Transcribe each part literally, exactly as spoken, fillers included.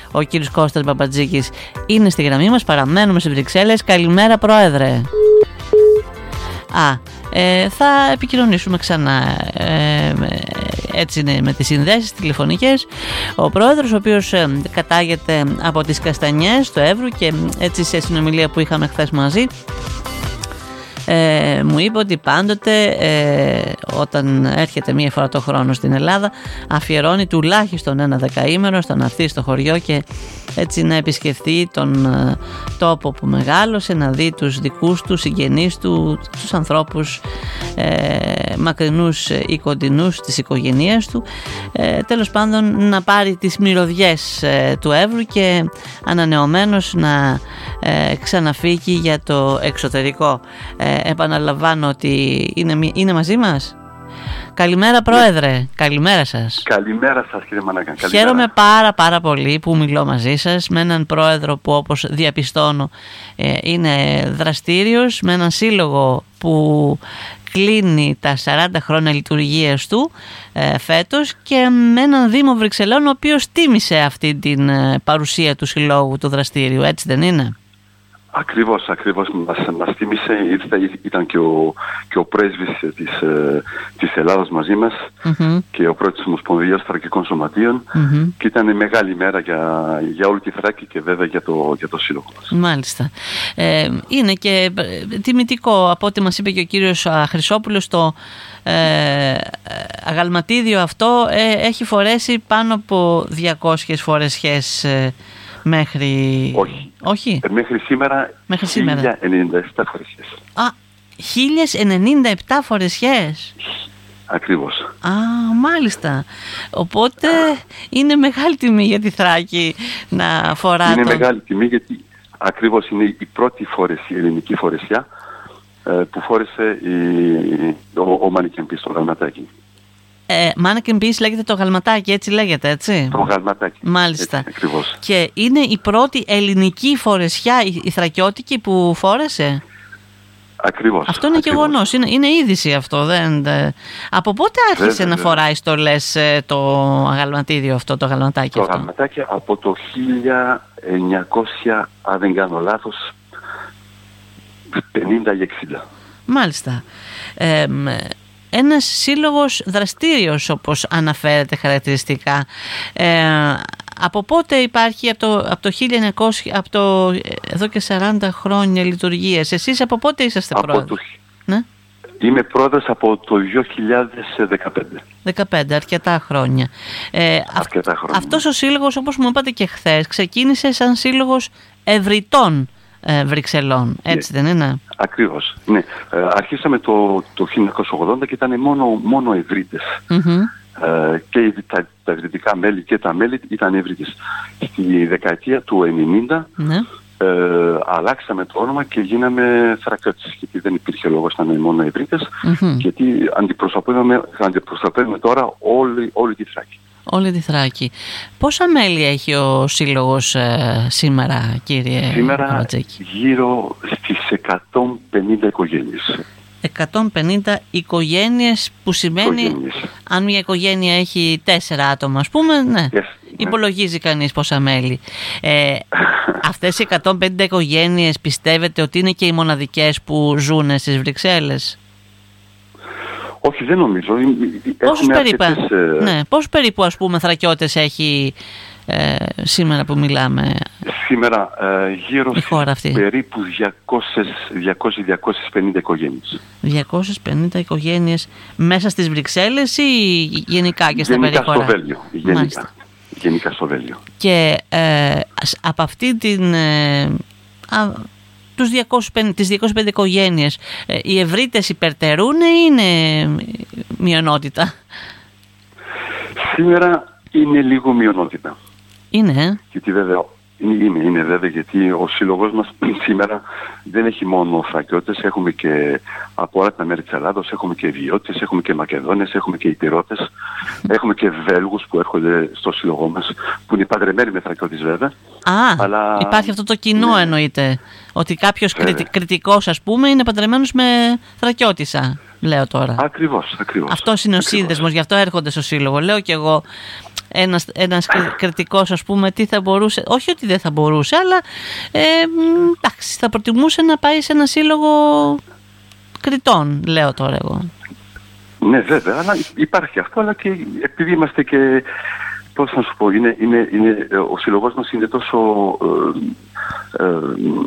Ο κύριος Κώστας Μπαμπατζίκης είναι στη γραμμή μας. Παραμένουμε στις Βρυξέλλες. Καλημέρα, Πρόεδρε. Α, ε, θα επικοινωνήσουμε ξανά. Ε, έτσι είναι με τις συνδέσεις τηλεφωνικές. Ο πρόεδρος, ο οποίος ε, κατάγεται από τις Καστανιές του Εύρου, και έτσι σε συνομιλία που είχαμε χθες μαζί, Ε, μου είπε ότι πάντοτε ε, όταν έρχεται μία φορά το χρόνο στην Ελλάδα αφιερώνει τουλάχιστον ένα δεκαήμερο στο να έρθει στο χωριό και έτσι να επισκεφτεί τον ε, τόπο που μεγάλωσε, να δει τους δικούς του συγγενείς του, τους ανθρώπους ε, μακρινούς ή κοντινούς της οικογένειας του, ε, τέλος πάντων να πάρει τις μυρωδιές ε, του Εύρου και ανανεωμένος να ε, ξαναφύγει για το εξωτερικό. ε, Επαναλαμβάνω ότι είναι, είναι μαζί μας. Καλημέρα, Πρόεδρε. Ναι. Καλημέρα σας. Καλημέρα σας, κύριε Μανάκα. Χαίρομαι πάρα πάρα πολύ που μιλώ μαζί σας με έναν πρόεδρο που, όπως διαπιστώνω, είναι δραστήριος, με έναν σύλλογο που κλείνει τα σαράντα χρόνια λειτουργίας του ε, φέτος, και με έναν Δήμο Βρυξελών ο οποίος τίμησε αυτή την παρουσία του συλλόγου του δραστήριου. Έτσι δεν είναι? Ακριβώς, ακριβώς μας, μας θύμισε, ήταν και ο, και ο πρέσβης της, της Ελλάδας μαζί μας, mm-hmm. και ο πρόεδρος της Ομοσπονδίας Θρακικών Σωματείων, mm-hmm. και ήταν μεγάλη μέρα για, για όλη τη Θράκη και βέβαια για το, για το σύλλογο μας. Μάλιστα. Ε, είναι και τιμητικό, από ό,τι μας είπε και ο κύριος Χρυσόπουλος, το ε, αγαλματίδιο αυτό ε, έχει φορέσει πάνω από διακόσιες φορεσιές ε, μέχρι... Όχι. Όχι. Ε, μέχρι σήμερα, μέχρι σήμερα. χίλια ενενήντα επτά φορεσιές. Α, χίλια ενενήντα επτά φορεσιές. Ακριβώς. Α, μάλιστα. Οπότε είναι μεγάλη τιμή για τη Θράκη να φορά. Είναι το... μεγάλη τιμή γιατί ακριβώς είναι η πρώτη φορεσία, η ελληνική φορεσιά που φόρεσε η, ο, ο Μάνικεν στο γαλματάκι. Ε, Mannequin Peace λέγεται το γαλματάκι, έτσι λέγεται, έτσι? Το γαλματάκι. Μάλιστα. Έτσι, ακριβώς. Και είναι η πρώτη ελληνική φορεσιά, η, η θρακιώτικη, που φόρεσε. Ακριβώς. Αυτό είναι γεγονός, είναι, είναι είδηση αυτό. Δεν, δε... Από πότε άρχισε βέβαια, να βέβαια. φοράει στολές το γαλματίδιο αυτό, το γαλματάκι το αυτό? Το γαλματάκι από το χίλια εννιακόσια, αν δεν κάνω λάθος, πενήντα ή εξήντα. Μάλιστα. Ε, ένας σύλλογος δραστήριος, όπως αναφέρεται χαρακτηριστικά. Ε, από πότε υπάρχει? Από το, από το χίλια εννιακόσια, από το, εδώ και σαράντα χρόνια λειτουργίας. Εσείς από πότε είσαστε πρόεδρος? Το... Ναι? Είμαι πρόεδρος από το δύο χιλιάδες δεκαπέντε. δεκαπέντε, αρκετά χρόνια. Ε, αρκετά χρόνια. Αυτός ο σύλλογος, όπως μου είπατε και χθες, ξεκίνησε σαν σύλλογος ευρυτών ε, Βρυξελών. Έτσι, ναι, δεν είναι? Ακριβώς. Ναι. Ε, αρχίσαμε το, το χίλια εννιακόσια ογδόντα και ήταν μόνο, μόνο ευρύτες. Mm-hmm. Ε, και τα, τα ευρυτικά μέλη και τα μέλη ήταν ευρύτες. Στη δεκαετία του ενενήντα ναι. ε, αλλάξαμε το όνομα και γίναμε θρακιώτες, γιατί δεν υπήρχε λόγος να είναι μόνο ευρύτες, mm-hmm. γιατί αντιπροσωπεύουμε, αντιπροσωπεύουμε τώρα όλη, όλη τη Θράκη. Όλη τη Θράκη. Πόσα μέλη έχει ο σύλλογος ε, σήμερα, κύριε Σήμερα Μπαμπατζίκη? Γύρω στις εκατόν πενήντα οικογένειες. εκατόν πενήντα οικογένειες, που σημαίνει οικογένειες. Αν μια οικογένεια έχει τέσσερα άτομα, ας πούμε, ναι, yes, υπολογίζει ναι. κανείς πόσα μέλη. Ε, αυτές οι εκατόν πενήντα οικογένειες πιστεύετε ότι είναι και οι μοναδικές που ζουν στις Βρυξέλλες? Όχι, δεν νομίζω. Πόσους περίπου, αρκετές, ε... ναι, πόσους περίπου ας πούμε θρακιώτες έχει ε, σήμερα που μιλάμε? Σήμερα ε, γύρω στις περίπου διακόσιες με διακόσιες πενήντα οικογένειες. διακόσιες πενήντα οικογένειες μέσα στις Βρυξέλλες ή γενικά και στα γενικά περιχώρα? Στο Βέλγιο, γενικά. γενικά στο Βέλγιο. Και ε, από αυτή την... Ε, α, τους διακόσιες πενήντα, τις διακόσιες πενήντα οικογένειες, ε, οι ευρύτες υπερτερούν ή είναι μειονότητα? Σήμερα είναι λίγο μειονότητα. Είναι, ε? Γιατί βέβαια, είναι, είναι, είναι βέβαια, γιατί ο σύλλογος μας σήμερα δεν έχει μόνο θρακιώτες, έχουμε και από όλα τα μέρη της Ελλάδος, έχουμε και Βιώτες, έχουμε και Μακεδόνες, έχουμε και Ιτηρώτες, έχουμε και Βέλγους που έρχονται στο σύλλογό μας, που είναι παντρεμένοι με θρακιώτες βέβαια. Α, αλλά... υπάρχει αυτό το κοινό, ναι. Εννοείται, ότι κάποιος κριτι, κριτικός, ας πούμε, είναι παντρεμένος με θρακιώτισσα. λέω τώρα. Ακριβώς, ακριβώς. Αυτός είναι ο σύνδεσμος, γι' αυτό έρχονται στο σύλλογο. Λέω κι εγώ, ένας, ένας κριτικός, ας πούμε, τι θα μπορούσε, όχι ότι δεν θα μπορούσε, αλλά ε, εντάξει, θα προτιμούσε να πάει σε ένα σύλλογο κριτών, λέω τώρα εγώ. Ναι, βέβαια, αλλά υπάρχει αυτό, αλλά και επειδή είμαστε και, πώς να σου πω, είναι, είναι, είναι, ο σύλλογος μας είναι τόσο ε, ε,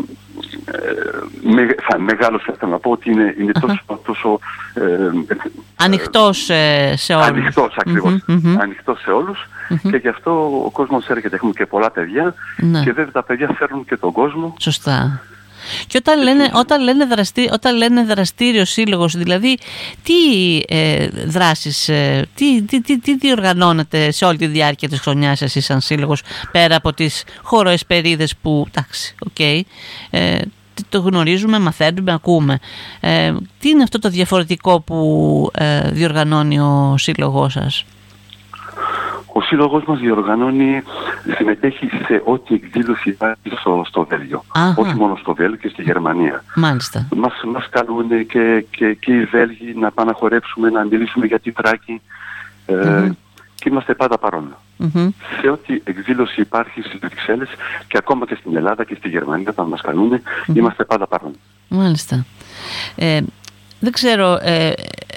με, θα, μεγάλος, θα να πω ότι είναι, είναι τόσο, τόσο ε, ανοιχτός ε, σε όλους. Ανοιχτός, ακριβώς. Mm-hmm, mm-hmm. Ανοιχτός σε όλους mm-hmm. και γι' αυτό ο κόσμος έρχεται. Έχουμε και πολλά παιδιά ναι. και βέβαια τα παιδιά φέρνουν και τον κόσμο. Σωστά. Και όταν λένε, όταν λένε, δραστή, όταν λένε δραστήριο σύλλογος, δηλαδή τι ε, δράσεις, ε, τι, τι, τι, τι διοργανώνετε σε όλη τη διάρκεια της χρονιάς εσείς σαν σύλλογος, πέρα από τις χωροεσπερίδες που, εντάξει, οκ, okay, ε, το γνωρίζουμε, μαθαίνουμε, ακούμε. Ε, τι είναι αυτό το διαφορετικό που ε, διοργανώνει ο σύλλογός σας? Ο σύλλογος μας διοργανώνει, συμμετέχει σε ό,τι εκδήλωση υπάρχει στο, στο Βέλγιο. Αχα. Όχι μόνο στο Βέλγιο και στη Γερμανία. Μάλιστα. Μας, μας καλούν και, και, και οι Βέλγοι να πάμε να χορέψουμε, να μιλήσουμε για τη Θράκη ε, mm-hmm. και είμαστε πάντα παρόν. Mm-hmm. Σε ό,τι εκδήλωση υπάρχει στις Βρυξέλλες και ακόμα και στην Ελλάδα και στη Γερμανία όταν μας καλούν, mm-hmm. είμαστε πάντα παρόν. Μάλιστα. Ε, δεν ξέρω, ε,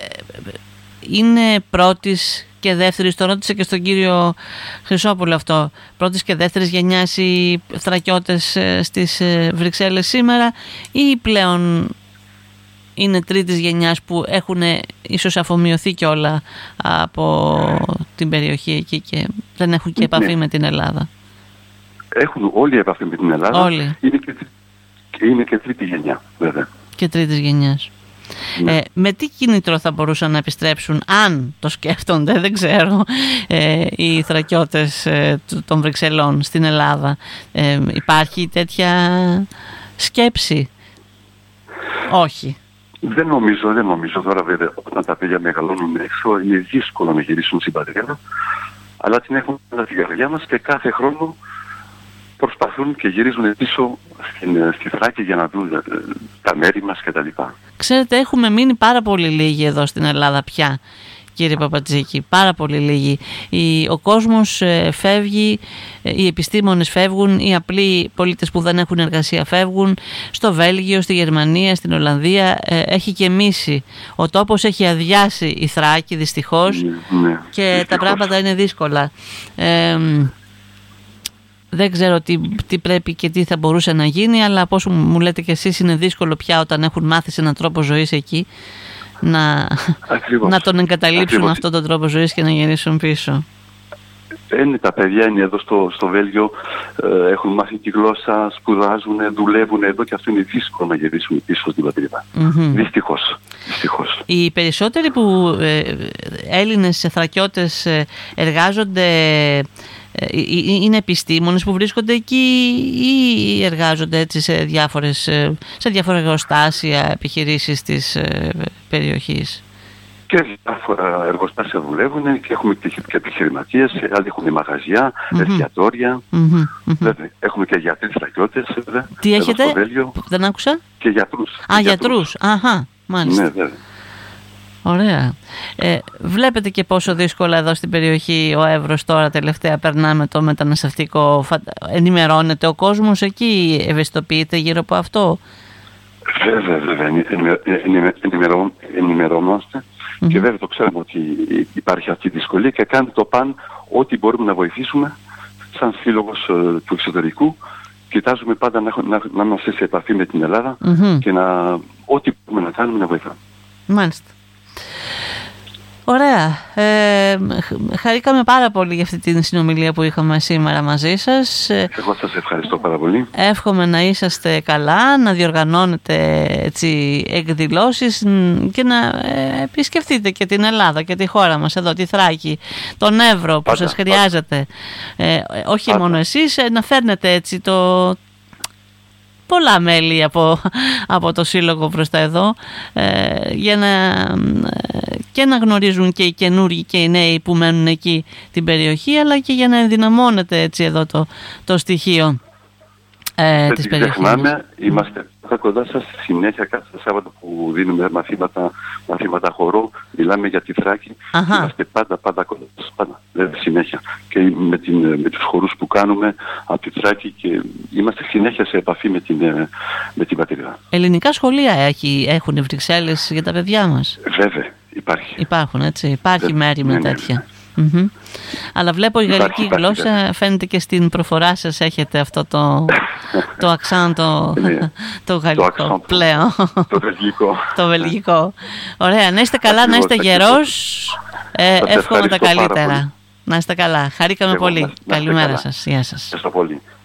είναι πρώτης και δεύτερης, το ρώτησα και στον κύριο Χρυσόπουλο αυτό, πρώτης και δεύτερης γενιάς οι θρακιώτες στις Βρυξέλλες σήμερα ή πλέον είναι τρίτης γενιάς που έχουν ίσως αφομοιωθεί κιόλα από την περιοχή εκεί και δεν έχουν και επαφή ναι. με την Ελλάδα? Έχουν όλοι επαφή με την Ελλάδα. Όλοι. Είναι και, είναι και τρίτη γενιά βέβαια. Και τρίτης γενιάς. Ναι. Ε, με τι κίνητρο θα μπορούσαν να επιστρέψουν, αν το σκέφτονται, δεν ξέρω, ε, οι θρακιώτες ε, των Βρυξελών στην Ελλάδα? Ε, υπάρχει τέτοια σκέψη? Όχι. Δεν νομίζω, δεν νομίζω. Τώρα βέβαια όταν τα παιδιά μεγαλώνουν έξω είναι δύσκολο να γυρίσουν στην πατρίδα, αλλά την έχουμε στην καρδιά μας και κάθε χρόνο προσπαθούν και γυρίζουν πίσω στην, στη Θράκη για να δουν τα μέρη μας κτλ. Ξέρετε, έχουμε μείνει πάρα πολύ λίγοι εδώ στην Ελλάδα πια, κύριε Παπατζίκη, πάρα πολύ λίγοι. Ο κόσμος φεύγει, οι επιστήμονες φεύγουν, οι απλοί πολίτες που δεν έχουν εργασία φεύγουν. Στο Βέλγιο, στη Γερμανία, στην Ολλανδία έχει γεμίσει. Ο τόπος έχει αδειάσει η Θράκη δυστυχώς ναι, ναι, και δυστυχώς. Τα πράγματα είναι δύσκολα. Ε, Δεν ξέρω τι, τι πρέπει και τι θα μπορούσε να γίνει, αλλά από όσο μου λέτε και εσείς είναι δύσκολο πια όταν έχουν μάθει σε έναν τρόπο ζωής εκεί να, να τον εγκαταλείψουν Ακριβώς. αυτόν τον τρόπο ζωής και να γυρίσουν πίσω. Είναι, τα παιδιά είναι εδώ στο, στο Βέλγιο, ε, έχουν μάθει τη γλώσσα, σπουδάζουν, δουλεύουν εδώ και αυτό είναι δύσκολο να γυρίσουν πίσω στην πατρίδα. Mm-hmm. Δυστυχώς. Δυστυχώς. Οι περισσότεροι που ε, Έλληνες θρακιώτες ε, εργάζονται είναι επιστήμονες που βρίσκονται εκεί ή εργάζονται έτσι σε, διάφορες, σε διάφορα εργοστάσια, επιχειρήσεις της περιοχής? Και διάφορα εργοστάσια δουλεύουν και έχουμε και επιχειρηματίες, άλλοι έχουν μαγαζιά, mm-hmm. εστιατόρια. Mm-hmm. Βέβαια, έχουμε και γιατρούς θρακιώτες. Τι έχετε? Δεν άκουσα. Και γιατρούς. Α, και γιατρούς. γιατρούς. Αχα, μάλιστα. Ναι, βέβαια. Ωραία. Ε, βλέπετε και πόσο δύσκολα εδώ στην περιοχή ο Εύρος τώρα τελευταία περνάμε το μεταναστευτικό. Ενημερώνεται ο κόσμος εκεί, ευαισθητοποιείται γύρω από αυτό? Βέβαια, βέβαια. Ενημερωνόμαστε mm-hmm. και βέβαια το ξέρουμε ότι υπάρχει αυτή η δυσκολία και κάνει το παν ό,τι μπορούμε να βοηθήσουμε σαν σύλλογος του εξωτερικού. Κοιτάζουμε πάντα να, να, να είμαστε σε επαφή με την Ελλάδα mm-hmm. και να, ό,τι μπορούμε να κάνουμε να βοηθάμε. Μάλιστα. Ωραία. Ε, χαρήκαμε πάρα πολύ για αυτή την συνομιλία που είχαμε σήμερα μαζί σας. Εγώ σας ευχαριστώ πάρα πολύ. Εύχομαι να είσαστε καλά, να διοργανώνετε έτσι εκδηλώσεις και να ε, επισκεφτείτε και την Ελλάδα και τη χώρα μας εδώ, τη Θράκη, τον Εύρο που πάντα, σας χρειάζεται. Ε, όχι πάντα. Μόνο εσείς, να φέρνετε έτσι το... πολλά μέλη από, από το Σύλλογο προς τα εδώ ε, για να, και να γνωρίζουν και οι καινούργοι και οι νέοι που μένουν εκεί την περιοχή, αλλά και για να ενδυναμώνεται έτσι εδώ το, το στοιχείο. ε, Δεν της την περιοχής. ξεχνάμε, είμαστε πάντα κοντά σας συνέχεια κάθε Σάββατο που δίνουμε μαθήματα, μαθήματα χορού, μιλάμε για τη Θράκη. Αχα. Είμαστε πάντα, πάντα κοντά σας, πάντα, δηλαδή συνέχεια. Και με, την, με τους χορούς που κάνουμε από τη Θράκη και είμαστε συνέχεια σε επαφή με την, με την πατρίδα. Ελληνικά σχολεία έχει, έχουν οι Βρυξέλλες για τα παιδιά μας? Βέβαια, υπάρχει. Υπάρχουν, έτσι, υπάρχει Βέβαια, μέρη με ναι, ναι, τέτοια. ναι. Mm-hmm. Αλλά βλέπω η Υπάρχει, γαλλική υπάρχει, γλώσσα υπάρχει. φαίνεται και στην προφορά σας έχετε αυτό το, το αξάν το, Ναι. το γαλλικό Το accent, πλέον. Το βελγικό. Το βελγικό. Ωραία, να είστε καλά, να Ακριβώς, είστε ακριβώς. γερός. Ε, Σας εύχομαι τα ευχαριστώ πάρα καλύτερα. πολύ. Να είστε καλά. Χαρήκαμε Εγώ, πολύ. να- να είστε Καλημέρα καλά. σας. Γεια σας. Ευχαριστώ πολύ.